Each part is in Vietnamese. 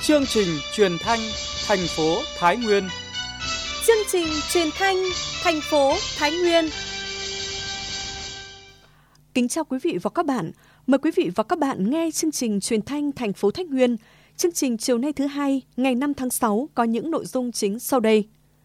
Chương trình truyền thanh thành phố Thái Nguyên. Chương trình truyền thanh thành phố Thái Nguyên. Kính chào quý vị và các bạn. Mời quý vị và các bạn nghe chương trình truyền thanh thành phố Thái Nguyên. Chương trình chiều nay thứ hai, ngày 5 tháng 6 có những nội dung chính sau đây.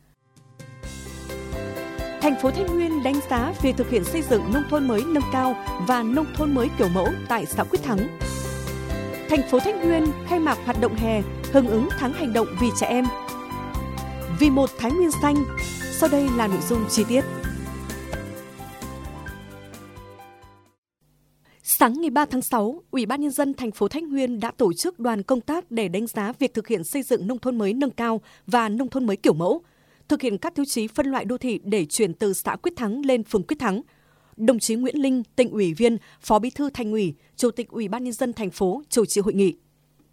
Thành phố Thái Nguyên đánh giá việc thực hiện xây dựng nông thôn mới nâng cao và nông thôn mới kiểu mẫu tại xã Quyết Thắng. Thành phố Thái Nguyên khai mạc hoạt động hè hưởng ứng tháng hành động vì trẻ em. Vì một Thái Nguyên xanh, sau đây là nội dung chi tiết. Sáng ngày 3 tháng 6, Ủy ban Nhân dân thành phố Thái Nguyên đã tổ chức đoàn công tác để đánh giá việc thực hiện xây dựng nông thôn mới nâng cao và nông thôn mới kiểu mẫu, thực hiện các tiêu chí phân loại đô thị để chuyển từ xã Quyết Thắng lên phường Quyết Thắng. Đồng chí Nguyễn Linh, tỉnh ủy viên, Phó Bí thư Thành ủy, Chủ tịch Ủy ban Nhân dân thành phố chủ trì hội nghị.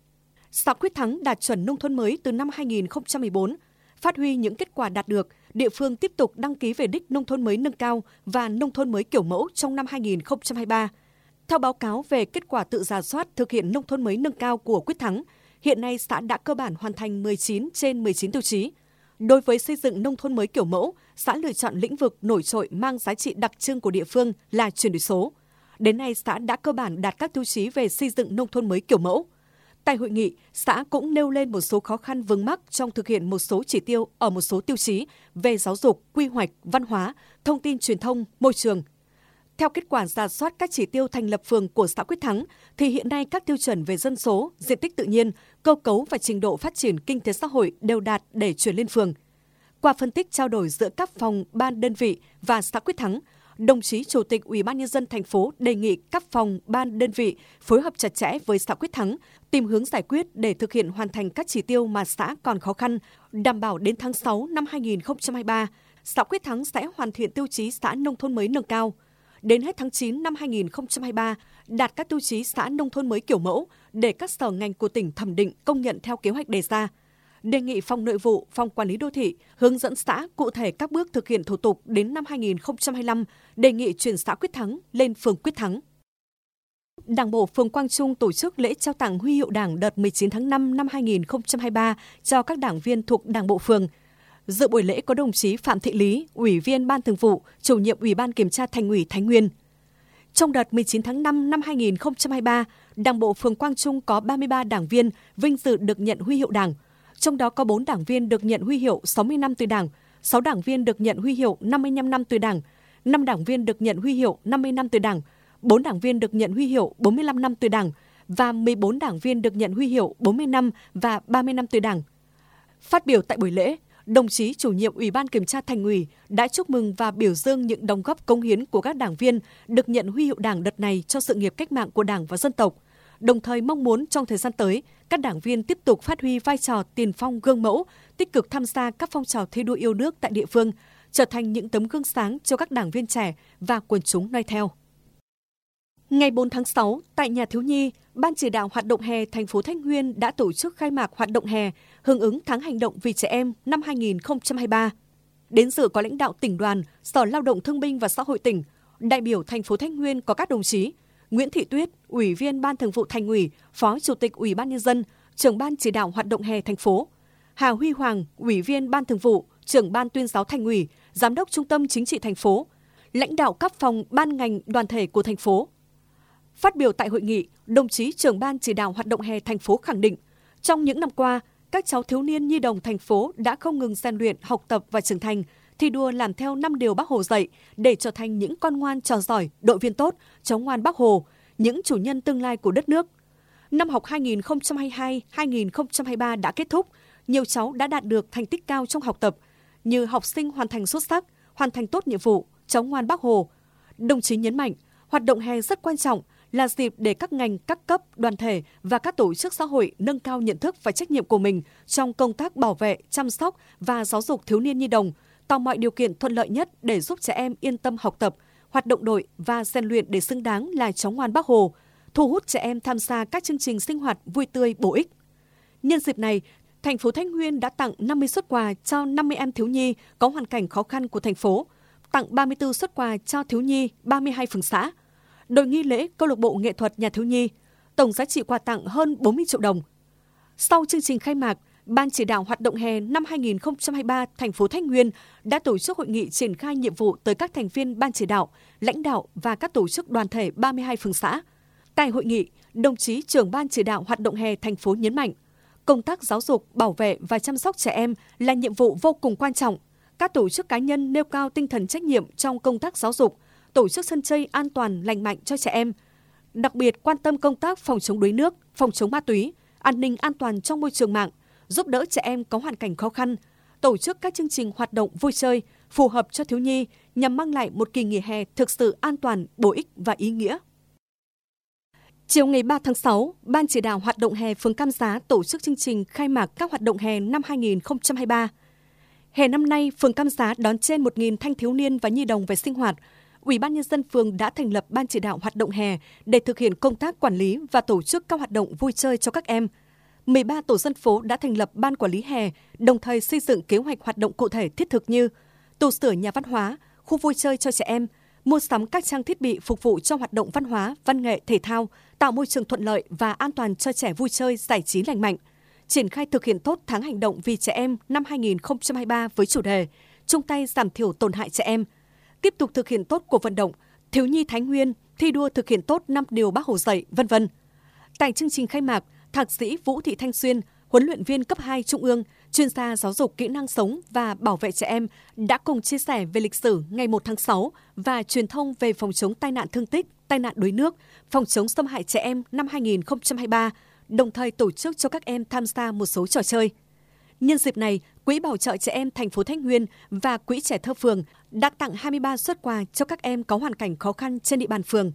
Xã Quyết Thắng đạt chuẩn nông thôn mới từ năm 2014. Phát huy những kết quả đạt được, địa phương tiếp tục đăng ký về đích nông thôn mới nâng cao và nông thôn mới kiểu mẫu trong năm 2023. Theo báo cáo về kết quả tự rà soát thực hiện nông thôn mới nâng cao của Quyết Thắng, hiện nay xã đã cơ bản hoàn thành 19 trên 19 tiêu chí. Đối với xây dựng nông thôn mới kiểu mẫu, xã lựa chọn lĩnh vực nổi trội mang giá trị đặc trưng của địa phương là chuyển đổi số. Đến nay, xã đã cơ bản đạt các tiêu chí về xây dựng nông thôn mới kiểu mẫu. Tại hội nghị, xã cũng nêu lên một số khó khăn vướng mắc trong thực hiện một số chỉ tiêu ở một số tiêu chí về giáo dục, quy hoạch, văn hóa, thông tin truyền thông, môi trường. Theo kết quả rà soát các chỉ tiêu thành lập phường của xã Quyết Thắng, thì hiện nay các tiêu chuẩn về dân số, diện tích tự nhiên, cơ cấu và trình độ phát triển kinh tế xã hội đều đạt để chuyển lên phường. Qua phân tích trao đổi giữa các phòng, ban, đơn vị và xã Quyết Thắng, đồng chí Chủ tịch Ủy ban Nhân dân thành phố đề nghị các phòng, ban, đơn vị phối hợp chặt chẽ với xã Quyết Thắng, tìm hướng giải quyết để thực hiện hoàn thành các chỉ tiêu mà xã còn khó khăn, đảm bảo đến tháng 6 năm 2023, xã Quyết Thắng sẽ hoàn thiện tiêu chí xã nông thôn mới nâng cao. Đến hết tháng 9 năm 2023, đạt các tiêu chí xã nông thôn mới kiểu mẫu để các sở ngành của tỉnh thẩm định công nhận theo kế hoạch đề ra. Đề nghị Phòng Nội vụ, Phòng Quản lý Đô thị hướng dẫn xã cụ thể các bước thực hiện thủ tục đến năm 2025, đề nghị chuyển xã Quyết Thắng lên phường Quyết Thắng. Đảng bộ phường Quang Trung tổ chức lễ trao tặng huy hiệu Đảng đợt 19 tháng 5 năm 2023 cho các đảng viên thuộc Đảng bộ phường. Dự buổi lễ có đồng chí Phạm Thị Lý, Ủy viên Ban Thường vụ, Chủ nhiệm Ủy ban Kiểm tra Thành ủy Thái Nguyên. Trong đợt 19 tháng 5 năm 2023, Đảng bộ phường Quang Trung có 33 đảng viên vinh dự được nhận huy hiệu Đảng. Trong đó có 4 đảng viên được nhận huy hiệu 60 năm tuổi Đảng, 6 đảng viên được nhận huy hiệu 55 năm tuổi Đảng, 5 đảng viên được nhận huy hiệu 50 năm tuổi Đảng, 4 đảng viên được nhận huy hiệu 45 năm tuổi Đảng và 14 đảng viên được nhận huy hiệu 40 năm và 30 năm tuổi Đảng. Phát biểu tại buổi lễ, đồng chí Chủ nhiệm Ủy ban Kiểm tra Thành ủy đã chúc mừng và biểu dương những đóng góp cống hiến của các đảng viên được nhận huy hiệu Đảng đợt này cho sự nghiệp cách mạng của Đảng và dân tộc. Đồng thời mong muốn trong thời gian tới, các đảng viên tiếp tục phát huy vai trò tiền phong gương mẫu, tích cực tham gia các phong trào thi đua yêu nước tại địa phương, trở thành những tấm gương sáng cho các đảng viên trẻ và quần chúng noi theo. Ngày 4 tháng 6, tại Nhà Thiếu nhi, Ban chỉ đạo hoạt động hè thành phố Thái Nguyên đã tổ chức khai mạc hoạt động hè hưởng ứng tháng hành động vì trẻ em năm 2023. Đến dự có lãnh đạo tỉnh đoàn, Sở Lao động Thương binh và Xã hội tỉnh, đại biểu thành phố Thái Nguyên có các đồng chí Nguyễn Thị Tuyết, Ủy viên Ban Thường vụ Thành ủy, Phó Chủ tịch Ủy ban Nhân dân, Trưởng Ban chỉ đạo hoạt động hè thành phố; Hà Huy Hoàng, Ủy viên Ban Thường vụ, Trưởng Ban Tuyên giáo Thành ủy, Giám đốc Trung tâm Chính trị thành phố; lãnh đạo các phòng, ban ngành, đoàn thể của thành phố. Phát biểu tại hội nghị, đồng chí Trưởng Ban chỉ đạo hoạt động hè thành phố khẳng định, trong những năm qua, các cháu thiếu niên nhi đồng thành phố đã không ngừng rèn luyện, học tập và trưởng thành, thi đua làm theo 5 điều Bác Hồ dạy để trở thành những con ngoan trò giỏi, đội viên tốt, cháu ngoan Bác Hồ, những chủ nhân tương lai của đất nước. Năm học 2022-2023 đã kết thúc, nhiều cháu đã đạt được thành tích cao trong học tập, như học sinh hoàn thành xuất sắc, hoàn thành tốt nhiệm vụ, cháu ngoan Bác Hồ. Đồng chí nhấn mạnh, hoạt động hè rất quan trọng, là dịp để các ngành, các cấp, đoàn thể và các tổ chức xã hội nâng cao nhận thức và trách nhiệm của mình trong công tác bảo vệ, chăm sóc và giáo dục thiếu niên nhi đồng, tạo mọi điều kiện thuận lợi nhất để giúp trẻ em yên tâm học tập, hoạt động đội và rèn luyện để xứng đáng là cháu ngoan Bác Hồ, thu hút trẻ em tham gia các chương trình sinh hoạt vui tươi, bổ ích. Nhân dịp này, thành phố Thái Nguyên đã tặng 50 suất quà cho 50 em thiếu nhi có hoàn cảnh khó khăn của thành phố, tặng 34 suất quà cho thiếu nhi 32 phường xã. Đội nghi lễ câu lạc bộ nghệ thuật Nhà Thiếu nhi, tổng giá trị quà tặng hơn 40 triệu đồng. Sau chương trình khai mạc, Ban chỉ đạo hoạt động hè năm 2023 thành phố Thái Nguyên đã tổ chức hội nghị triển khai nhiệm vụ tới các thành viên Ban chỉ đạo, lãnh đạo và các tổ chức đoàn thể 32 phường xã. Tại hội nghị, đồng chí trưởng Ban chỉ đạo hoạt động hè thành phố nhấn mạnh, công tác giáo dục, bảo vệ và chăm sóc trẻ em là nhiệm vụ vô cùng quan trọng. Các tổ chức cá nhân nêu cao tinh thần trách nhiệm trong công tác giáo dục, tổ chức sân chơi an toàn, lành mạnh cho trẻ em. Đặc biệt quan tâm công tác phòng chống đuối nước, phòng chống ma túy, an ninh an toàn trong môi trường mạng, giúp đỡ trẻ em có hoàn cảnh khó khăn, tổ chức các chương trình hoạt động vui chơi phù hợp cho thiếu nhi nhằm mang lại một kỳ nghỉ hè thực sự an toàn, bổ ích và ý nghĩa. Chiều ngày 3 tháng 6, Ban chỉ đạo hoạt động hè phường Cam Giá tổ chức chương trình khai mạc các hoạt động hè năm 2023. Hè năm nay, phường Cam Giá đón trên 1.000 thanh thiếu niên và nhi đồng về sinh hoạt. Ủy ban Nhân dân phường đã thành lập Ban chỉ đạo hoạt động hè để thực hiện công tác quản lý và tổ chức các hoạt động vui chơi cho các em. 13 tổ dân phố đã thành lập ban quản lý hè, đồng thời xây dựng kế hoạch hoạt động cụ thể thiết thực như tu sửa nhà văn hóa, khu vui chơi cho trẻ em, mua sắm các trang thiết bị phục vụ cho hoạt động văn hóa, văn nghệ, thể thao, tạo môi trường thuận lợi và an toàn cho trẻ vui chơi, giải trí lành mạnh. Triển khai thực hiện tốt tháng hành động vì trẻ em năm 2023 với chủ đề chung tay giảm thiểu tổn hại trẻ em. Tiếp tục thực hiện tốt cuộc vận động Thiếu nhi Thái Nguyên thi đua thực hiện tốt 5 điều Bác Hồ dạy, v.v. Tại chương trình khai mạc, Thạc sĩ Vũ Thị Thanh Xuyên, huấn luyện viên cấp 2 Trung ương, chuyên gia giáo dục kỹ năng sống và bảo vệ trẻ em đã cùng chia sẻ về lịch sử ngày 1 tháng 6 và truyền thông về phòng chống tai nạn thương tích, tai nạn đuối nước, phòng chống xâm hại trẻ em năm 2023, đồng thời tổ chức cho các em tham gia một số trò chơi. Nhân dịp này, Quỹ Bảo trợ Trẻ Em thành phố Thái Nguyên và Quỹ Trẻ Thơ phường đã tặng 23 suất quà cho các em có hoàn cảnh khó khăn trên địa bàn phường.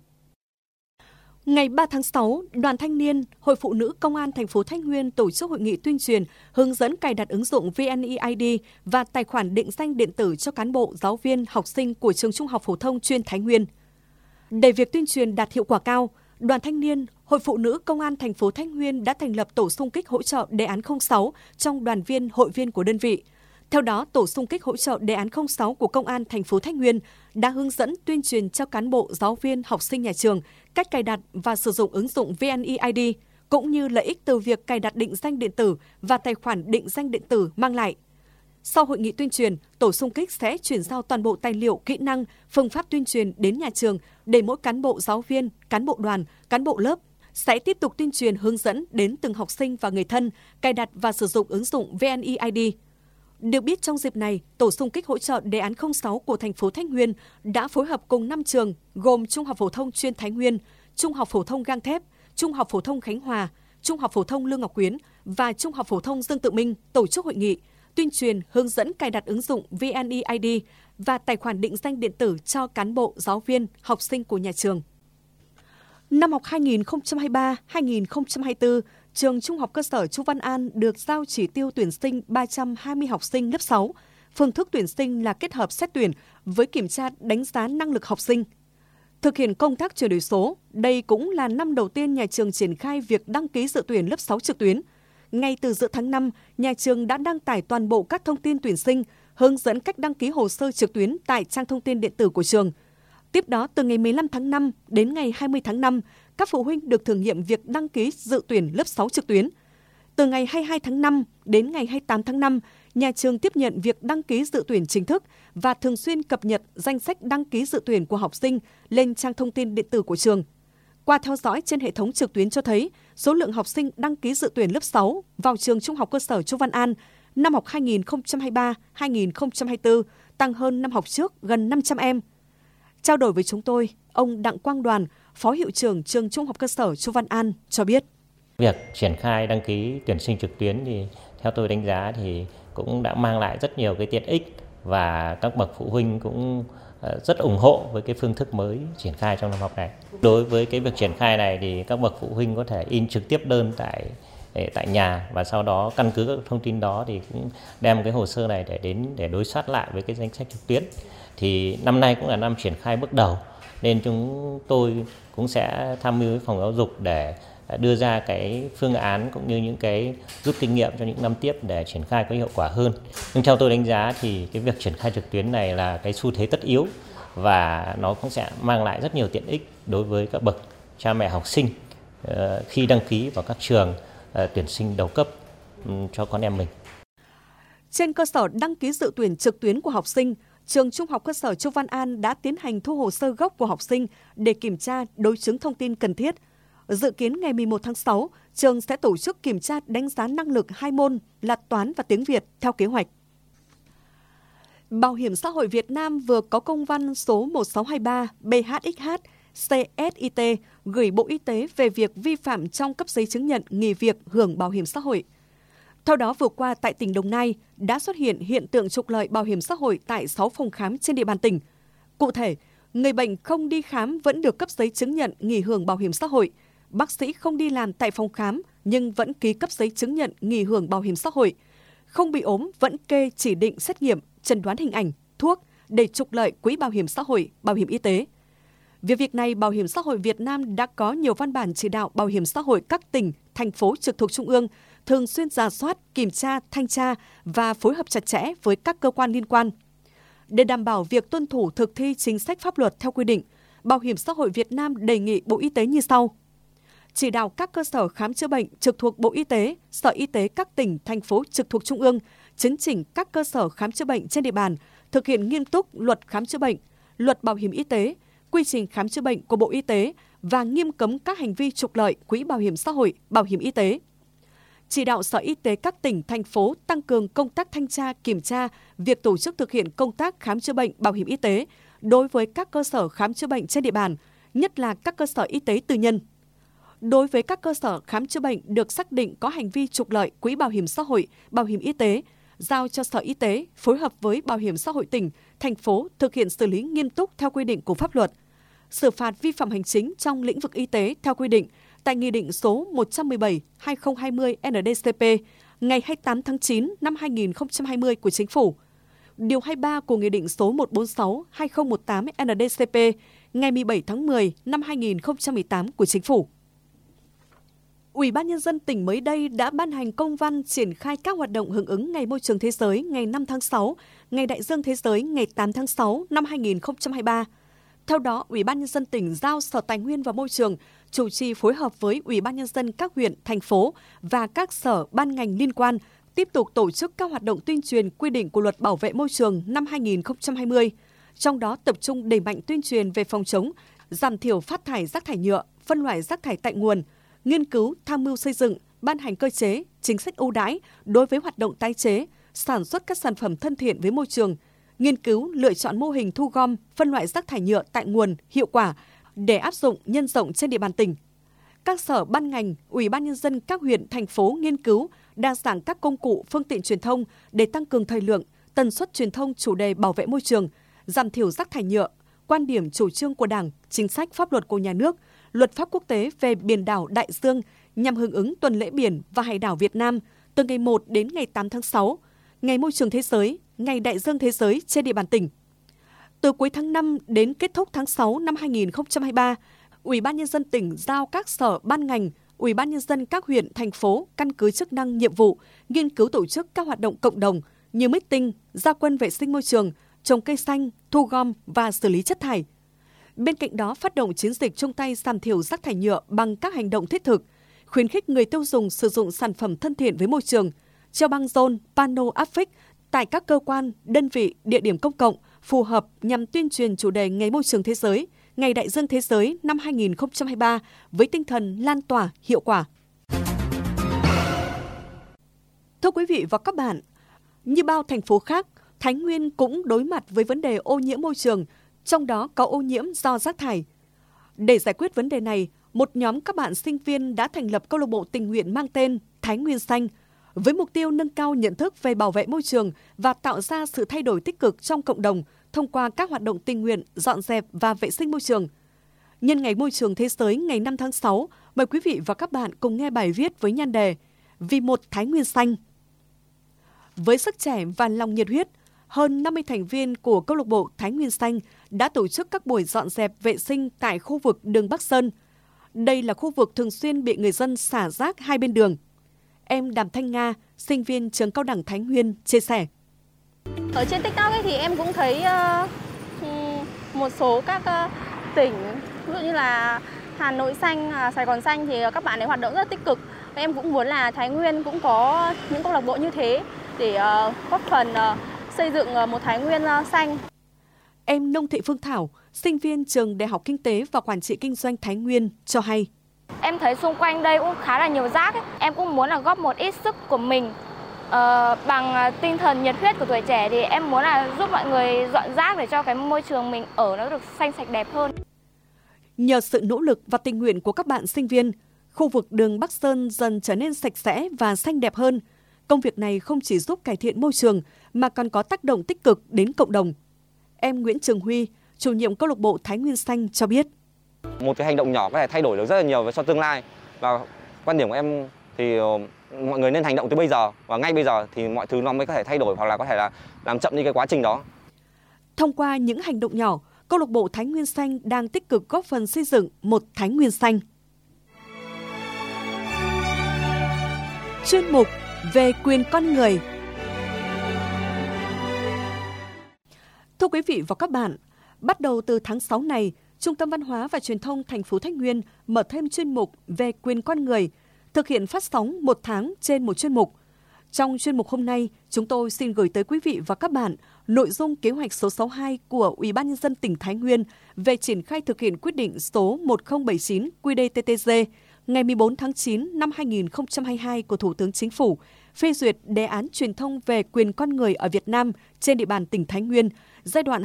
Ngày 3 tháng 6, Đoàn Thanh niên, Hội Phụ nữ Công an thành phố Thái Nguyên tổ chức hội nghị tuyên truyền hướng dẫn cài đặt ứng dụng VNeID và tài khoản định danh điện tử cho cán bộ, giáo viên, học sinh của trường Trung học phổ thông chuyên Thái Nguyên. Để việc tuyên truyền đạt hiệu quả cao, Đoàn Thanh niên, Hội Phụ nữ Công an thành phố Thái Nguyên đã thành lập tổ xung kích hỗ trợ đề án 06 trong đoàn viên, hội viên của đơn vị. Theo đó, tổ xung kích hỗ trợ đề án 06 của Công an thành phố Thái Nguyên đã hướng dẫn tuyên truyền cho cán bộ, giáo viên, học sinh nhà trường cách cài đặt và sử dụng ứng dụng VNeID, cũng như lợi ích từ việc cài đặt định danh điện tử và tài khoản định danh điện tử mang lại. Sau hội nghị tuyên truyền, tổ xung kích sẽ chuyển giao toàn bộ tài liệu, kỹ năng, phương pháp tuyên truyền đến nhà trường để mỗi cán bộ giáo viên, cán bộ đoàn, cán bộ lớp sẽ tiếp tục tuyên truyền hướng dẫn đến từng học sinh và người thân cài đặt và sử dụng ứng dụng VNeID. Được biết trong dịp này, tổ xung kích hỗ trợ đề án 06 của thành phố Thái Nguyên đã phối hợp cùng 5 trường gồm Trung học phổ thông chuyên Thái Nguyên, Trung học phổ thông Gang Thép, Trung học phổ thông Khánh Hòa, Trung học phổ thông Lương Ngọc Quyến và Trung học phổ thông Dương Tự Minh tổ chức hội nghị tuyên truyền hướng dẫn cài đặt ứng dụng VNeID và tài khoản định danh điện tử cho cán bộ, giáo viên, học sinh của nhà trường. Năm học 2023-2024, trường Trung học cơ sở Chu Văn An được giao chỉ tiêu tuyển sinh 320 học sinh lớp 6. Phương thức tuyển sinh là kết hợp xét tuyển với kiểm tra đánh giá năng lực học sinh. Thực hiện công tác chuyển đổi số, đây cũng là năm đầu tiên nhà trường triển khai việc đăng ký dự tuyển lớp 6 trực tuyến. Ngay từ giữa tháng 5, nhà trường đã đăng tải toàn bộ các thông tin tuyển sinh, hướng dẫn cách đăng ký hồ sơ trực tuyến tại trang thông tin điện tử của trường. Tiếp đó, từ ngày 15 tháng 5 đến ngày 20 tháng 5, các phụ huynh được thử nghiệm việc đăng ký dự tuyển lớp 6 trực tuyến. Từ ngày 22 tháng 5 đến ngày 28 tháng 5, nhà trường tiếp nhận việc đăng ký dự tuyển chính thức và thường xuyên cập nhật danh sách đăng ký dự tuyển của học sinh lên trang thông tin điện tử của trường. Qua theo dõi trên hệ thống trực tuyến cho thấy, số lượng học sinh đăng ký dự tuyển lớp 6 vào trường Trung học cơ sở Chu Văn An năm học 2023-2024 tăng hơn năm học trước gần 500 em. Trao đổi với chúng tôi, ông Đặng Quang Đoàn, Phó Hiệu trưởng trường Trung học cơ sở Chu Văn An cho biết. Việc triển khai đăng ký tuyển sinh trực tuyến thì theo tôi đánh giá thì cũng đã mang lại rất nhiều cái tiện ích và các bậc phụ huynh cũng rất ủng hộ với cái phương thức mới triển khai trong năm học này. Đối với cái việc triển khai này thì các bậc phụ huynh có thể in trực tiếp đơn tại nhà và sau đó căn cứ các thông tin đó thì cũng đem cái hồ sơ này để đối soát lại với cái danh sách trực tuyến. Thì năm nay cũng là năm triển khai bước đầu nên chúng tôi cũng sẽ tham mưu với phòng giáo dục để đưa ra cái phương án cũng như những cái rút kinh nghiệm cho những năm tiếp để triển khai có hiệu quả hơn. Nhưng theo tôi đánh giá thì cái việc triển khai trực tuyến này là cái xu thế tất yếu và nó cũng sẽ mang lại rất nhiều tiện ích đối với các bậc cha mẹ học sinh khi đăng ký vào các trường tuyển sinh đầu cấp. cho con em mình. Trên cơ sở đăng ký dự tuyển trực tuyến của học sinh, Trường Trung học cơ sở Chu Văn An đã tiến hành thu hồ sơ gốc của học sinh để kiểm tra đối chứng thông tin cần thiết. Dự kiến ngày 11 tháng 6, trường sẽ tổ chức kiểm tra đánh giá năng lực 2 môn là toán và tiếng Việt theo kế hoạch. Bảo hiểm xã hội Việt Nam vừa có công văn số 1623 BHXH CSIT gửi Bộ Y tế về việc vi phạm trong cấp giấy chứng nhận nghỉ việc hưởng bảo hiểm xã hội. Theo đó, vừa qua tại tỉnh Đồng Nai đã xuất hiện tượng trục lợi bảo hiểm xã hội tại 6 phòng khám trên địa bàn tỉnh. Cụ thể, người bệnh không đi khám vẫn được cấp giấy chứng nhận nghỉ hưởng bảo hiểm xã hội. Bác sĩ không đi làm tại phòng khám nhưng vẫn ký cấp giấy chứng nhận nghỉ hưởng bảo hiểm xã hội. Không bị ốm vẫn kê chỉ định xét nghiệm, chẩn đoán hình ảnh, thuốc để trục lợi quỹ bảo hiểm xã hội, bảo hiểm y tế. Về việc này, Bảo hiểm xã hội Việt Nam đã có nhiều văn bản chỉ đạo bảo hiểm xã hội các tỉnh, thành phố trực thuộc Trung ương thường xuyên rà soát, kiểm tra, thanh tra và phối hợp chặt chẽ với các cơ quan liên quan. Để đảm bảo việc tuân thủ thực thi chính sách pháp luật theo quy định, Bảo hiểm xã hội Việt Nam đề nghị Bộ Y tế như sau. Chỉ đạo các cơ sở khám chữa bệnh trực thuộc Bộ Y tế, Sở Y tế các tỉnh, thành phố trực thuộc Trung ương, chấn chỉnh các cơ sở khám chữa bệnh trên địa bàn, thực hiện nghiêm túc luật khám chữa bệnh, luật bảo hiểm y tế, quy trình khám chữa bệnh của Bộ Y tế và nghiêm cấm các hành vi trục lợi quỹ bảo hiểm xã hội, bảo hiểm y tế. Chỉ đạo Sở Y tế các tỉnh, thành phố tăng cường công tác thanh tra, kiểm tra việc tổ chức thực hiện công tác khám chữa bệnh, bảo hiểm y tế đối với các cơ sở khám chữa bệnh trên địa bàn, nhất là các cơ sở y tế tư nhân. Đối với các cơ sở khám chữa bệnh được xác định có hành vi trục lợi quỹ bảo hiểm xã hội, bảo hiểm y tế, giao cho Sở Y tế phối hợp với Bảo hiểm xã hội tỉnh, thành phố thực hiện xử lý nghiêm túc theo quy định của pháp luật. Xử phạt vi phạm hành chính trong lĩnh vực y tế theo quy định tại Nghị định số 117/2020 NĐ-CP ngày 28 tháng 9 năm 2020 của Chính phủ. Điều 23 của Nghị định số 146/2018 NĐ-CP ngày 17 tháng 10 năm 2018 của Chính phủ. Ủy ban Nhân dân tỉnh mới đây đã ban hành công văn triển khai các hoạt động hưởng ứng Ngày Môi trường Thế giới ngày 5 tháng 6, Ngày Đại dương Thế giới ngày 8 tháng 6 năm 2023. Theo đó, Ủy ban Nhân dân tỉnh giao Sở Tài nguyên và Môi trường chủ trì phối hợp với Ủy ban Nhân dân các huyện, thành phố và các sở ban ngành liên quan tiếp tục tổ chức các hoạt động tuyên truyền quy định của Luật Bảo vệ Môi trường năm 2020. Trong đó tập trung đẩy mạnh tuyên truyền về phòng chống, giảm thiểu phát thải rác thải nhựa, phân loại rác thải tại nguồn, nghiên cứu, tham mưu xây dựng, ban hành cơ chế, chính sách ưu đãi đối với hoạt động tái chế, sản xuất các sản phẩm thân thiện với môi trường, nghiên cứu lựa chọn mô hình thu gom, phân loại rác thải nhựa tại nguồn hiệu quả để áp dụng nhân rộng trên địa bàn tỉnh. Các sở ban ngành, Ủy ban Nhân dân các huyện, thành phố nghiên cứu, đa dạng các công cụ, phương tiện truyền thông để tăng cường thời lượng, tần suất truyền thông chủ đề bảo vệ môi trường, giảm thiểu rác thải nhựa, quan điểm chủ trương của Đảng, chính sách pháp luật của nhà nước, luật pháp quốc tế về biển đảo Đại Dương nhằm hưởng ứng tuần lễ biển và hải đảo Việt Nam từ ngày 1 đến ngày 8 tháng 6, Ngày Môi trường Thế giới, Ngày Đại dương Thế giới trên địa bàn tỉnh. Từ cuối tháng 5 đến kết thúc tháng 6 năm 2023, Ủy ban Nhân dân tỉnh giao các sở ban ngành, Ủy ban Nhân dân các huyện, thành phố căn cứ chức năng nhiệm vụ, nghiên cứu tổ chức các hoạt động cộng đồng như meeting, ra quân vệ sinh môi trường, trồng cây xanh, thu gom và xử lý chất thải. Bên cạnh đó, phát động chiến dịch chung tay giảm thiểu rác thải nhựa bằng các hành động thiết thực, khuyến khích người tiêu dùng sử dụng sản phẩm thân thiện với môi trường, treo băng rôn, pano áp phích tại các cơ quan, đơn vị, địa điểm công cộng phù hợp nhằm tuyên truyền chủ đề Ngày Môi trường Thế giới, Ngày Đại dương Thế giới năm 2023 với tinh thần lan tỏa hiệu quả. Thưa quý vị và các bạn, như bao thành phố khác, Thái Nguyên cũng đối mặt với vấn đề ô nhiễm môi trường, trong đó có ô nhiễm do rác thải. Để giải quyết vấn đề này, một nhóm các bạn sinh viên đã thành lập câu lạc bộ tình nguyện mang tên Thái Nguyên Xanh, với mục tiêu nâng cao nhận thức về bảo vệ môi trường và tạo ra sự thay đổi tích cực trong cộng đồng thông qua các hoạt động tình nguyện, dọn dẹp và vệ sinh môi trường. Nhân Ngày Môi trường Thế giới ngày 5 tháng 6, mời quý vị và các bạn cùng nghe bài viết với nhan đề Vì một Thái Nguyên Xanh. Với sức trẻ và lòng nhiệt huyết, hơn 50 thành viên của câu lạc bộ Thái Nguyên Xanh đã tổ chức các buổi dọn dẹp vệ sinh tại khu vực đường Bắc Sơn. Đây là khu vực thường xuyên bị người dân xả rác hai bên đường. Em Đàm Thanh Nga, sinh viên trường cao đẳng Thái Nguyên, chia sẻ. Ở trên TikTok ấy thì em cũng thấy một số các tỉnh, ví dụ như là Hà Nội xanh, Sài Gòn xanh thì các bạn ấy hoạt động rất là tích cực. Em cũng muốn là Thái Nguyên cũng có những câu lạc bộ như thế để góp phần xây dựng một Thái Nguyên xanh. Em Nông Thị Phương Thảo, sinh viên trường Đại học Kinh tế và Quản trị Kinh doanh Thái Nguyên cho hay. Em thấy xung quanh đây cũng khá là nhiều rác ấy. Em cũng muốn là góp một ít sức của mình bằng tinh thần nhiệt huyết của tuổi trẻ thì em muốn là giúp mọi người dọn rác để cho cái môi trường mình ở nó được xanh sạch đẹp hơn. Nhờ sự nỗ lực và tình nguyện của các bạn sinh viên, khu vực đường Bắc Sơn dần trở nên sạch sẽ và xanh đẹp hơn. Công việc này không chỉ giúp cải thiện môi trường mà còn có tác động tích cực đến cộng đồng. Em Nguyễn Trường Huy, chủ nhiệm câu lạc bộ Thái Nguyên Xanh cho biết. Một cái hành động nhỏ có thể thay đổi được rất là nhiều cho tương lai. Và quan điểm của em thì mọi người nên hành động từ bây giờ và ngay bây giờ thì mọi thứ nó mới có thể thay đổi hoặc là có thể là làm chậm đi cái quá trình đó. Thông qua những hành động nhỏ, câu lạc bộ Thái Nguyên Xanh đang tích cực góp phần xây dựng một Thái Nguyên xanh. Chuyên mục về quyền con người. Thưa quý vị và các bạn, bắt đầu từ tháng 6 này, Trung tâm Văn hóa và Truyền thông thành phố Thái Nguyên mở thêm chuyên mục về quyền con người, thực hiện phát sóng một tháng trên một chuyên mục. Trong chuyên mục hôm nay, chúng tôi xin gửi tới quý vị và các bạn nội dung kế hoạch số 62 của Ủy ban Nhân dân tỉnh Thái Nguyên về triển khai thực hiện quyết định số 1079 QĐ-TTG ngày 14 tháng 9 năm 2022 của Thủ tướng Chính phủ phê duyệt đề án truyền thông về quyền con người ở Việt Nam trên địa bàn tỉnh Thái Nguyên giai đoạn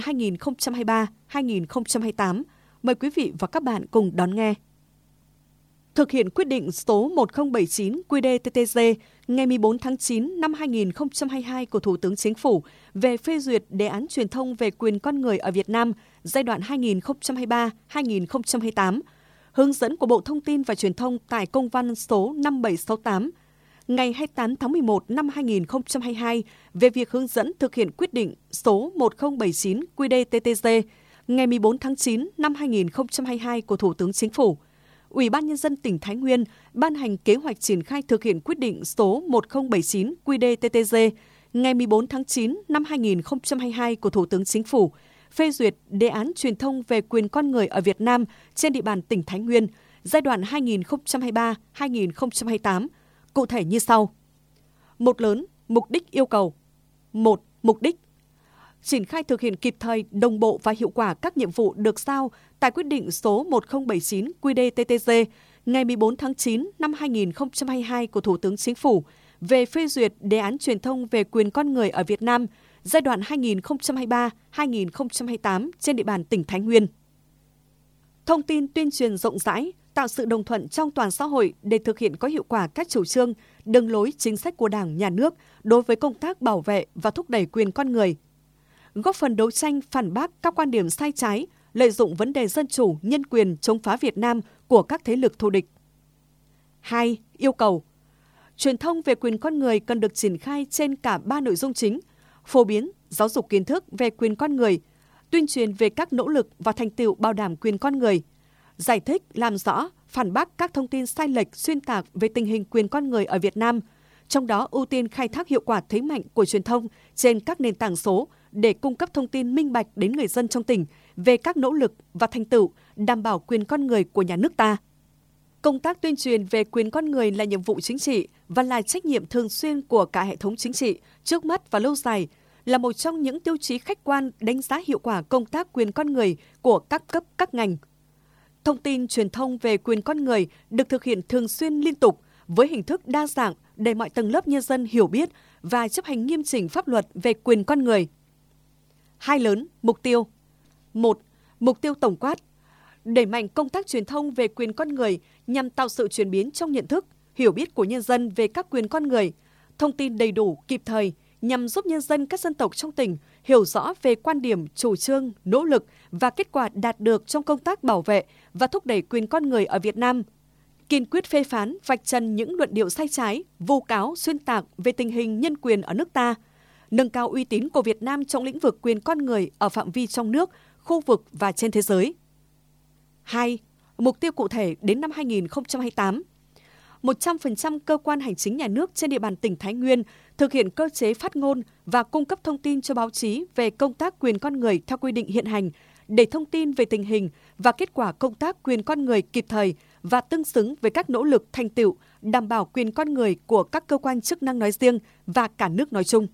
2023-2028. Mời quý vị và các bạn cùng đón nghe. Thực hiện quyết định số 1079 QĐ-TTG ngày 14 tháng 9 năm 2022 của Thủ tướng Chính phủ về phê duyệt đề án truyền thông về quyền con người ở Việt Nam giai đoạn 2023-2028, hướng dẫn của Bộ Thông tin và Truyền thông tại công văn số 5768 ngày 28 tháng 11 năm 2022 về việc hướng dẫn thực hiện quyết định số 1079 QĐ-TTG ngày 14 tháng 9 năm 2022 của Thủ tướng Chính phủ. Ủy ban Nhân dân tỉnh Thái Nguyên ban hành kế hoạch triển khai thực hiện quyết định số 1079 QĐ-TTG ngày 14 tháng 9 năm 2022 của Thủ tướng Chính phủ phê duyệt đề án truyền thông về quyền con người ở Việt Nam trên địa bàn tỉnh Thái Nguyên giai đoạn 2023-2028, cụ thể như sau. Một lớn, mục đích yêu cầu. 1. Mục đích triển khai thực hiện kịp thời, đồng bộ và hiệu quả các nhiệm vụ được giao tại quyết định số 1079 QĐ-TTG ngày 14 tháng 9 năm 2022 của Thủ tướng Chính phủ về phê duyệt đề án truyền thông về quyền con người ở Việt Nam giai đoạn 2023-2028 trên địa bàn tỉnh Thái Nguyên. Thông tin tuyên truyền rộng rãi, tạo sự đồng thuận trong toàn xã hội để thực hiện có hiệu quả các chủ trương, đường lối chính sách của Đảng, Nhà nước đối với công tác bảo vệ và thúc đẩy quyền con người. Góp phần đấu tranh phản bác các quan điểm sai trái, lợi dụng vấn đề dân chủ, nhân quyền chống phá Việt Nam của các thế lực thù địch. 2. Yêu cầu truyền thông về quyền con người cần được triển khai trên cả 3 nội dung chính: phổ biến, giáo dục kiến thức về quyền con người, tuyên truyền về các nỗ lực và thành tựu bảo đảm quyền con người, giải thích, làm rõ, phản bác các thông tin sai lệch, xuyên tạc về tình hình quyền con người ở Việt Nam, trong đó ưu tiên khai thác hiệu quả thế mạnh của truyền thông trên các nền tảng số để cung cấp thông tin minh bạch đến người dân trong tỉnh về các nỗ lực và thành tựu đảm bảo quyền con người của nhà nước ta. Công tác tuyên truyền về quyền con người là nhiệm vụ chính trị và là trách nhiệm thường xuyên của cả hệ thống chính trị, trước mắt và lâu dài, là một trong những tiêu chí khách quan đánh giá hiệu quả công tác quyền con người của các cấp các ngành. Thông tin truyền thông về quyền con người được thực hiện thường xuyên liên tục với hình thức đa dạng để mọi tầng lớp nhân dân hiểu biết và chấp hành nghiêm chỉnh pháp luật về quyền con người. 2 lớn, mục tiêu. 1. Mục tiêu tổng quát. Đẩy mạnh công tác truyền thông về quyền con người nhằm tạo sự chuyển biến trong nhận thức, hiểu biết của nhân dân về các quyền con người, thông tin đầy đủ, kịp thời nhằm giúp nhân dân các dân tộc trong tỉnh hiểu rõ về quan điểm, chủ trương, nỗ lực và kết quả đạt được trong công tác bảo vệ và thúc đẩy quyền con người ở Việt Nam. Kiên quyết phê phán, vạch trần những luận điệu sai trái, vu cáo, xuyên tạc về tình hình nhân quyền ở nước ta, nâng cao uy tín của Việt Nam trong lĩnh vực quyền con người ở phạm vi trong nước, khu vực và trên thế giới. 2. Mục tiêu cụ thể đến năm 2028. 100% cơ quan hành chính nhà nước trên địa bàn tỉnh Thái Nguyên thực hiện cơ chế phát ngôn và cung cấp thông tin cho báo chí về công tác quyền con người theo quy định hiện hành, để thông tin về tình hình và kết quả công tác quyền con người kịp thời và tương xứng với các nỗ lực thành tựu đảm bảo quyền con người của các cơ quan chức năng nói riêng và cả nước nói chung.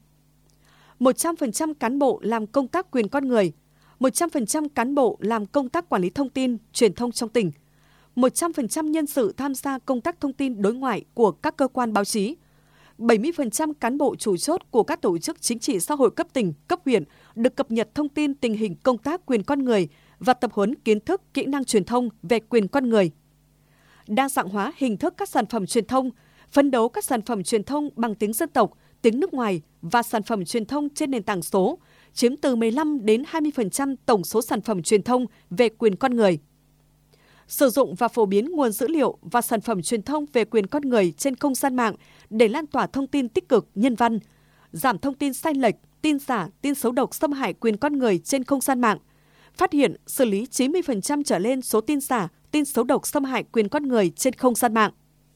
100% cán bộ làm công tác quyền con người, 100% cán bộ làm công tác quản lý thông tin, truyền thông trong tỉnh, 100% nhân sự tham gia công tác thông tin đối ngoại của các cơ quan báo chí, 70% cán bộ chủ chốt của các tổ chức chính trị xã hội cấp tỉnh, cấp huyện được cập nhật thông tin tình hình công tác quyền con người và tập huấn kiến thức, kỹ năng truyền thông về quyền con người. Đa dạng hóa hình thức các sản phẩm truyền thông, phấn đấu các sản phẩm truyền thông bằng tiếng dân tộc, tiếng nước ngoài và sản phẩm truyền thông trên nền tảng số, chiếm từ 15 đến 20% tổng số sản phẩm truyền thông về quyền con người. Sử dụng và phổ biến nguồn dữ liệu và sản phẩm truyền thông về quyền con người trên không gian mạng để lan tỏa thông tin tích cực, nhân văn, giảm thông tin sai lệch, tin giả, tin xấu độc xâm hại quyền con người trên không gian mạng, phát hiện, xử lý 90% trở lên số tin giả, tin xấu độc xâm hại quyền con người trên không gian mạng.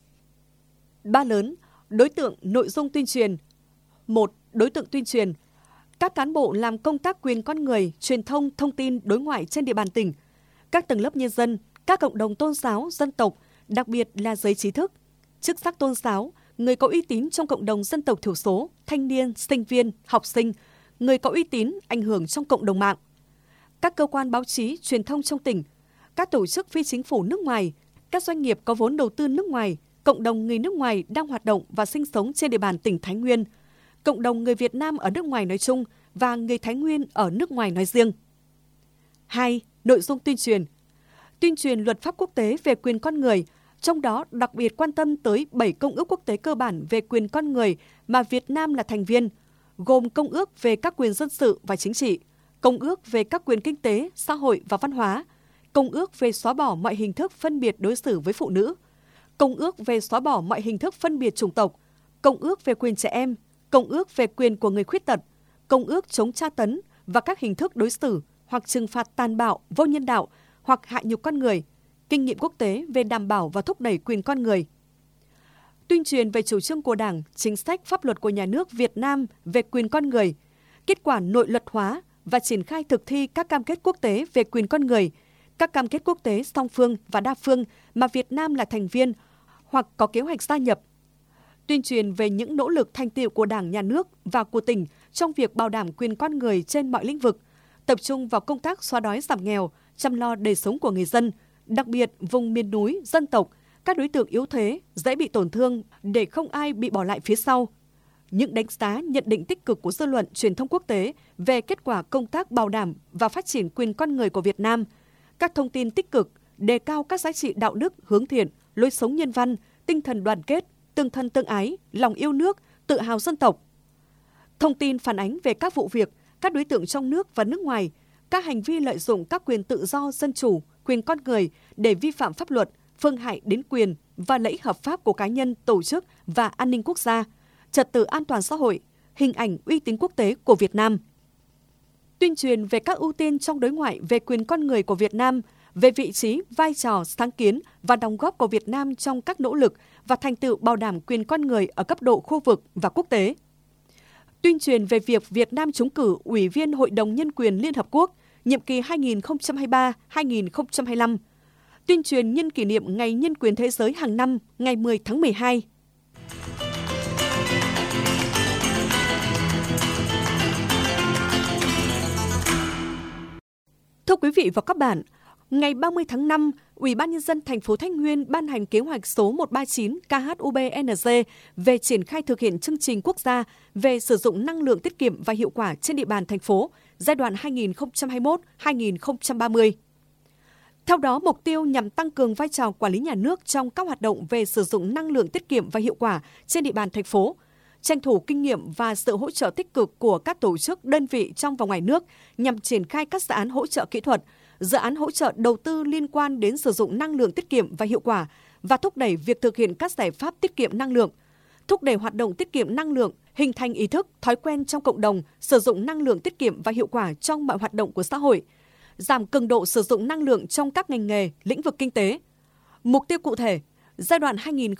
3 lớn, đối tượng nội dung tuyên truyền. 1. Đối tượng tuyên truyền. Các cán bộ làm công tác quyền con người, truyền thông, thông tin, đối ngoại trên địa bàn tỉnh, các tầng lớp nhân dân, các cộng đồng tôn giáo, dân tộc, đặc biệt là giới trí thức, chức sắc tôn giáo, người có uy tín trong cộng đồng dân tộc thiểu số, thanh niên, sinh viên, học sinh, người có uy tín, ảnh hưởng trong cộng đồng mạng, các cơ quan báo chí, truyền thông trong tỉnh, các tổ chức phi chính phủ nước ngoài, các doanh nghiệp có vốn đầu tư nước ngoài, cộng đồng người nước ngoài đang hoạt động và sinh sống trên địa bàn tỉnh Thái Nguyên, cộng đồng người Việt Nam ở nước ngoài nói chung và người Thái Nguyên ở nước ngoài nói riêng. 2. Nội dung tuyên truyền. Tuyên truyền luật pháp quốc tế về quyền con người, trong đó đặc biệt quan tâm tới 7 công ước quốc tế cơ bản về quyền con người mà Việt Nam là thành viên, gồm Công ước về các quyền dân sự và chính trị, Công ước về các quyền kinh tế, xã hội và văn hóa, Công ước về xóa bỏ mọi hình thức phân biệt đối xử với phụ nữ, Công ước về xóa bỏ mọi hình thức phân biệt chủng tộc, Công ước về quyền trẻ em, Công ước về quyền của người khuyết tật, Công ước chống tra tấn và các hình thức đối xử hoặc trừng phạt tàn bạo, vô nhân đạo hoặc hạ nhục con người, kinh nghiệm quốc tế về đảm bảo và thúc đẩy quyền con người. Tuyên truyền về chủ trương của Đảng, chính sách pháp luật của nhà nước Việt Nam về quyền con người, kết quả nội luật hóa và triển khai thực thi các cam kết quốc tế về quyền con người, các cam kết quốc tế song phương và đa phương mà Việt Nam là thành viên hoặc có kế hoạch gia nhập. Tuyên truyền về những nỗ lực thành tựu của Đảng, Nhà nước và của tỉnh trong việc bảo đảm quyền con người trên mọi lĩnh vực, tập trung vào công tác xóa đói giảm nghèo, chăm lo đời sống của người dân, đặc biệt vùng miền núi, dân tộc, các đối tượng yếu thế, dễ bị tổn thương để không ai bị bỏ lại phía sau. Những đánh giá, nhận định tích cực của dư luận truyền thông quốc tế về kết quả công tác bảo đảm và phát triển quyền con người của Việt Nam, các thông tin tích cực, đề cao các giá trị đạo đức, hướng thiện, lối sống nhân văn, tinh thần đoàn kết, tương thân tương ái, lòng yêu nước, tự hào dân tộc. Thông tin phản ánh về các vụ việc, các đối tượng trong nước và nước ngoài, các hành vi lợi dụng các quyền tự do dân chủ, quyền con người để vi phạm pháp luật, phương hại đến quyền và lợi ích hợp pháp của cá nhân, tổ chức và an ninh quốc gia, trật tự an toàn xã hội, hình ảnh uy tín quốc tế của Việt Nam. Tuyên truyền về các ưu tiên trong đối ngoại về quyền con người của Việt Nam, về vị trí, vai trò, sáng kiến và đóng góp của Việt Nam trong các nỗ lực và thành tựu bảo đảm quyền con người ở cấp độ khu vực và quốc tế. Tuyên truyền về việc Việt Nam trúng cử Ủy viên Hội đồng Nhân quyền Liên Hợp Quốc, nhiệm kỳ 2023-2025. Tuyên truyền nhân kỷ niệm Ngày Nhân quyền Thế giới hàng năm, ngày 10 tháng 12. Thưa quý vị và các bạn, ngày 30 tháng 5, Ủy ban Nhân dân thành phố Thái Nguyên ban hành kế hoạch số 139 KHUB-NG về triển khai thực hiện chương trình quốc gia về sử dụng năng lượng tiết kiệm và hiệu quả trên địa bàn thành phố giai đoạn 2021-2030. Theo đó, mục tiêu nhằm tăng cường vai trò quản lý nhà nước trong các hoạt động về sử dụng năng lượng tiết kiệm và hiệu quả trên địa bàn thành phố, tranh thủ kinh nghiệm và sự hỗ trợ tích cực của các tổ chức, đơn vị trong và ngoài nước nhằm triển khai các dự án hỗ trợ kỹ thuật, dự án hỗ trợ đầu tư liên quan đến sử dụng năng lượng tiết kiệm và hiệu quả và thúc đẩy việc thực hiện các giải pháp tiết kiệm năng lượng, thúc đẩy hoạt động tiết kiệm năng lượng, hình thành ý thức, thói quen trong cộng đồng sử dụng năng lượng tiết kiệm và hiệu quả trong mọi hoạt động của xã hội, giảm cường độ sử dụng năng lượng trong các ngành nghề, lĩnh vực kinh tế. Mục tiêu cụ thể, Giai đoạn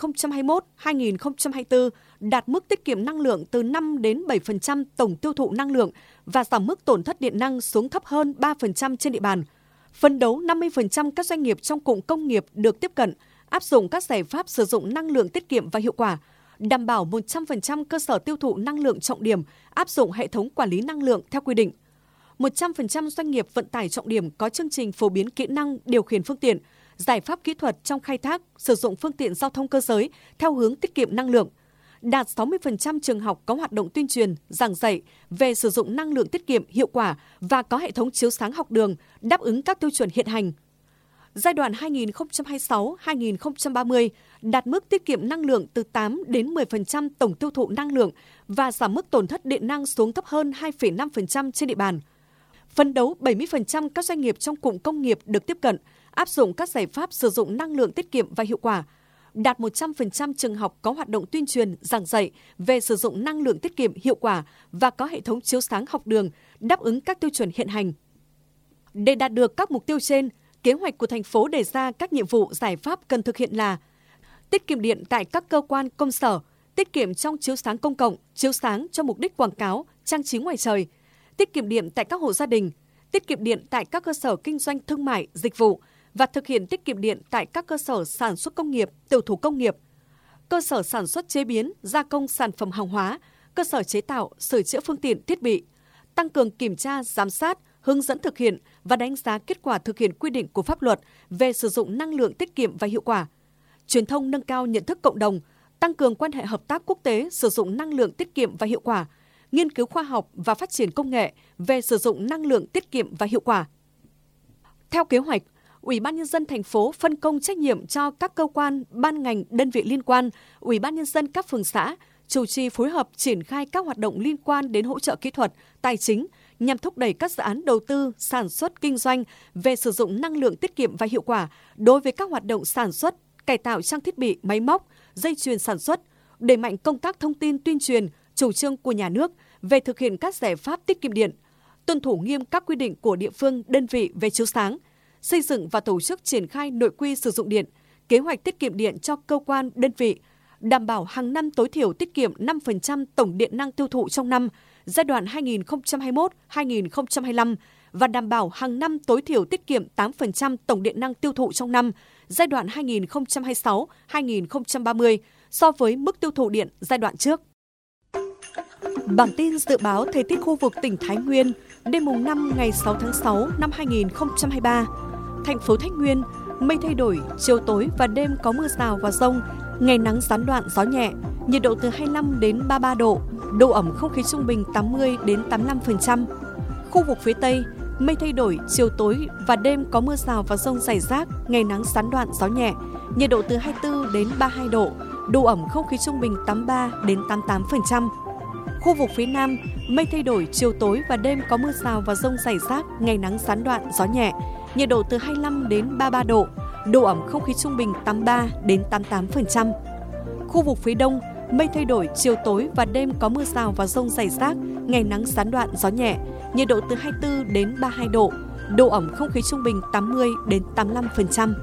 2021-2024 đạt mức tiết kiệm năng lượng từ 5 đến 7% tổng tiêu thụ năng lượng và giảm mức tổn thất điện năng xuống thấp hơn 3% trên địa bàn. Phấn đấu 50% các doanh nghiệp trong cụm công nghiệp được tiếp cận, áp dụng các giải pháp sử dụng năng lượng tiết kiệm và hiệu quả, đảm bảo 100% cơ sở tiêu thụ năng lượng trọng điểm áp dụng hệ thống quản lý năng lượng theo quy định. 100% doanh nghiệp vận tải trọng điểm có chương trình phổ biến kỹ năng điều khiển phương tiện, giải pháp kỹ thuật trong khai thác, sử dụng phương tiện giao thông cơ giới theo hướng tiết kiệm năng lượng. Đạt 60% trường học có hoạt động tuyên truyền, giảng dạy về sử dụng năng lượng tiết kiệm hiệu quả và có hệ thống chiếu sáng học đường đáp ứng các tiêu chuẩn hiện hành. Giai đoạn 2026-2030 đạt mức tiết kiệm năng lượng từ 8 đến 10% tổng tiêu thụ năng lượng và giảm mức tổn thất điện năng xuống thấp hơn 2,5% trên địa bàn. Phấn đấu 70% các doanh nghiệp trong cụm công nghiệp được tiếp cận, áp dụng các giải pháp sử dụng năng lượng tiết kiệm và hiệu quả. Đạt 100% trường học có hoạt động tuyên truyền, giảng dạy về sử dụng năng lượng tiết kiệm hiệu quả và có hệ thống chiếu sáng học đường đáp ứng các tiêu chuẩn hiện hành. Để đạt được các mục tiêu trên, kế hoạch của thành phố đề ra các nhiệm vụ giải pháp cần thực hiện là tiết kiệm điện tại các cơ quan công sở, tiết kiệm trong chiếu sáng công cộng, chiếu sáng cho mục đích quảng cáo, trang trí ngoài trời, tiết kiệm điện tại các hộ gia đình, tiết kiệm điện tại các cơ sở kinh doanh thương mại, dịch vụ và thực hiện tiết kiệm điện tại các cơ sở sản xuất công nghiệp, tiểu thủ công nghiệp, cơ sở sản xuất chế biến, gia công sản phẩm hàng hóa, cơ sở chế tạo, sửa chữa phương tiện, thiết bị, tăng cường kiểm tra, giám sát, hướng dẫn thực hiện và đánh giá kết quả thực hiện quy định của pháp luật về sử dụng năng lượng tiết kiệm và hiệu quả, truyền thông nâng cao nhận thức cộng đồng, tăng cường quan hệ hợp tác quốc tế sử dụng năng lượng tiết kiệm và hiệu quả, nghiên cứu khoa học và phát triển công nghệ về sử dụng năng lượng tiết kiệm và hiệu quả. Theo kế hoạch, Ủy ban Nhân dân thành phố phân công trách nhiệm cho các cơ quan, ban ngành, đơn vị liên quan, Ủy ban Nhân dân các phường xã chủ trì phối hợp triển khai các hoạt động liên quan đến hỗ trợ kỹ thuật, tài chính nhằm thúc đẩy các dự án đầu tư, sản xuất, kinh doanh về sử dụng năng lượng tiết kiệm và hiệu quả đối với các hoạt động sản xuất, cải tạo trang thiết bị, máy móc, dây chuyền sản xuất, đẩy mạnh công tác thông tin tuyên truyền, chủ trương của nhà nước về thực hiện các giải pháp tiết kiệm điện, tuân thủ nghiêm các quy định của địa phương, đơn vị về chiếu sáng, xây dựng và tổ chức triển khai nội quy sử dụng điện, kế hoạch tiết kiệm điện cho cơ quan, đơn vị, đảm bảo hàng năm tối thiểu tiết kiệm 5% tổng điện năng tiêu thụ trong năm, giai đoạn 2021-2025 và đảm bảo hàng năm tối thiểu tiết kiệm 8% tổng điện năng tiêu thụ trong năm, giai đoạn 2026-2030 so với mức tiêu thụ điện giai đoạn trước. Bản tin dự báo thời tiết khu vực tỉnh Thái Nguyên đêm mùng 5 ngày 6 tháng 6 năm 2023. Thành phố Thái Nguyên, mây thay đổi, chiều tối và đêm có mưa rào và dông, ngày nắng gián đoạn, gió nhẹ, nhiệt độ từ 25 đến 33 độ, độ ẩm không khí trung bình 80 đến 85%. Khu vực phía Tây, mây thay đổi, chiều tối và đêm có mưa rào và dông rải rác, ngày nắng gián đoạn, gió nhẹ, nhiệt độ từ 24 đến 32 độ, độ ẩm không khí trung bình 83 đến 88%. Khu vực phía Nam, mây thay đổi, chiều tối và đêm có mưa rào và dông rải rác, ngày nắng gián đoạn, gió nhẹ, nhiệt độ từ 25 đến 33 độ, độ ẩm không khí trung bình 83 đến 88%. Khu vực phía Đông, mây thay đổi, chiều tối và đêm có mưa rào và dông rải rác, ngày nắng gián đoạn, gió nhẹ, nhiệt độ từ 24 đến 32 độ, độ ẩm không khí trung bình 80 đến 85%.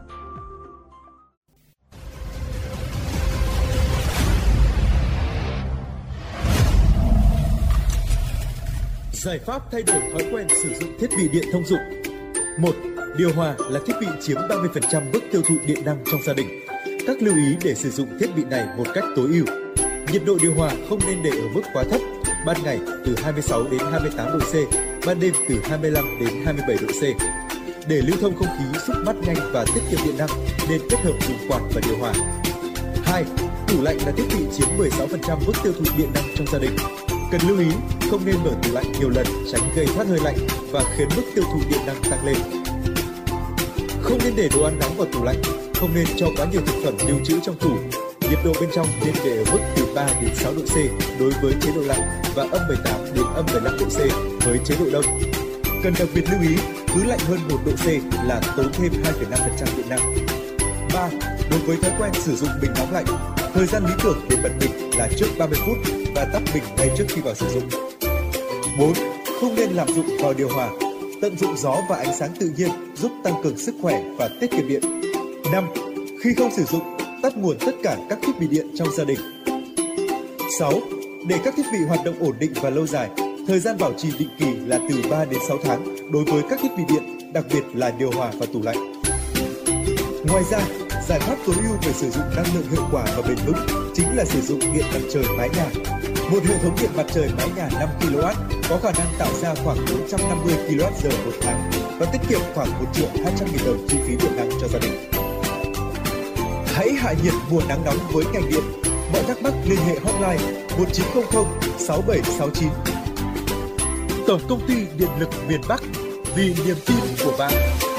Giải pháp thay đổi thói quen sử dụng thiết bị điện thông dụng. 1. Điều hòa là thiết bị chiếm 30% mức tiêu thụ điện năng trong gia đình. Các lưu ý để sử dụng thiết bị này một cách tối ưu. Nhiệt độ điều hòa không nên để ở mức quá thấp, ban ngày từ 26 đến 28 độ C, ban đêm từ 25 đến 27 độ C. Để lưu thông không khí giúp mát nhanh và tiết kiệm điện năng, nên kết hợp dùng quạt và điều hòa. 2. Tủ lạnh là thiết bị chiếm 16% mức tiêu thụ điện năng trong gia đình. Cần lưu ý, không nên mở tủ lạnh nhiều lần tránh gây thoát hơi lạnh và khiến mức tiêu thụ điện năng tăng lên. Không nên để đồ ăn nóng vào tủ lạnh, không nên cho quá nhiều thực phẩm lưu trữ trong tủ. Nhiệt độ bên trong nên để ở mức từ 3 đến 6 độ C đối với chế độ lạnh và âm 18 đến âm 15 độ C với chế độ đông. Cần đặc biệt lưu ý, cứ lạnh hơn 1 độ C là tốn thêm 2,5% điện năng. 3. Đối với thói quen sử dụng bình nóng lạnh, thời gian lý tưởng để bật bình là trước 30 phút và tắt bình ngay trước khi vào sử dụng. 4. Không nên lạm dụng vào điều hòa. Tận dụng gió và ánh sáng tự nhiên giúp tăng cường sức khỏe và tiết kiệm điện. 5. Khi không sử dụng, tắt nguồn tất cả các thiết bị điện trong gia đình. 6. Để các thiết bị hoạt động ổn định và lâu dài, thời gian bảo trì định kỳ là từ 3 đến 6 tháng đối với các thiết bị điện, đặc biệt là điều hòa và tủ lạnh. Ngoài ra, giải pháp tối ưu về sử dụng năng lượng hiệu quả và bền vững chính là sử dụng điện mặt trời mái nhà. Một hệ thống điện mặt trời mái nhà 5 kW có khả năng tạo ra khoảng 450 kWh một tháng và tiết kiệm khoảng 1.200.000 đồng chi phí điện năng cho gia đình. Hãy hạ nhiệt mùa nắng nóng với ngành điện. Mọi thắc mắc liên hệ hotline 1900 6769. Tổng công ty Điện lực miền Bắc, vì niềm tin của bạn.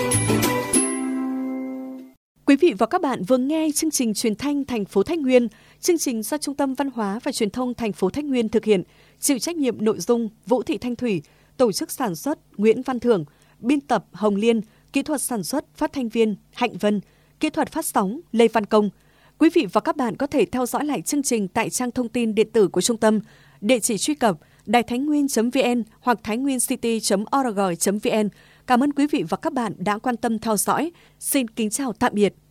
Quý vị và các bạn vừa nghe chương trình truyền thanh thành phố Thái Nguyên. Chương trình do Trung tâm Văn hóa và Truyền thông thành phố Thái Nguyên thực hiện, chịu trách nhiệm nội dung Vũ Thị Thanh Thủy, tổ chức sản xuất Nguyễn Văn Thưởng, biên tập Hồng Liên, kỹ thuật sản xuất phát thanh viên Hạnh Vân, kỹ thuật phát sóng Lê Văn Công. Quý vị và các bạn có thể theo dõi lại chương trình tại trang thông tin điện tử của trung tâm, địa chỉ truy cập đàitháinhnguyên.vn hoặc thainhguencity.org.vn. Cảm ơn quý vị và các bạn đã quan tâm theo dõi. Xin kính chào tạm biệt.